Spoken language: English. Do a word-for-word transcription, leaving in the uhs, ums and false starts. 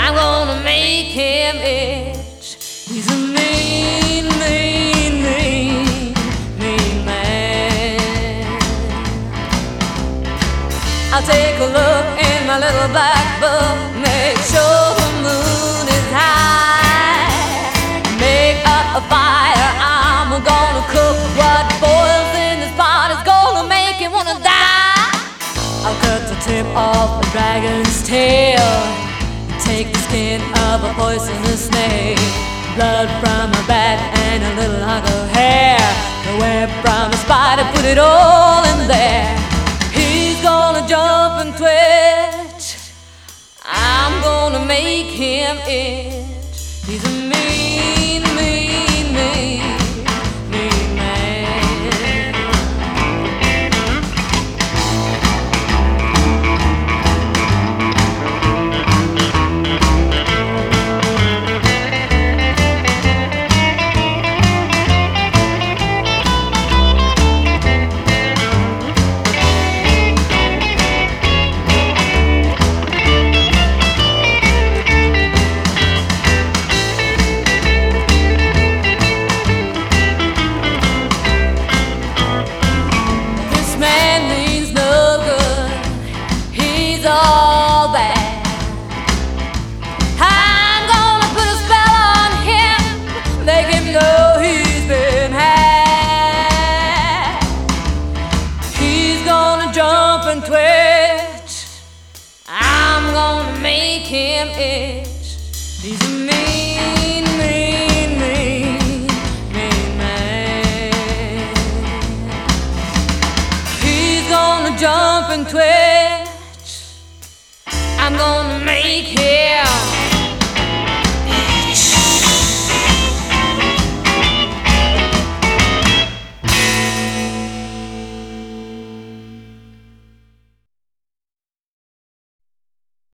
I'm gonna make him itch. He's a mean, mean, mean, mean man. I'll take a look in my little black book, make sure the moon is high. Make up a fire, I'm gonna cook what boils in this pot is gonna make him wanna die. I'll cut the tip off a dragon's tail, take the skin of a poisonous snake, blood from a bat and a little hunk of hair, the web from a spider, put it all in there. He's gonna jump and twitch, I'm gonna make him itch. He's a mean, mean, mean, mean man. All bad. I'm gonna put a spell on him, make him know he's been had. He's gonna jump and twitch, I'm gonna make him itch. He's a mean, mean, mean, mean man. He's gonna jump and twitch,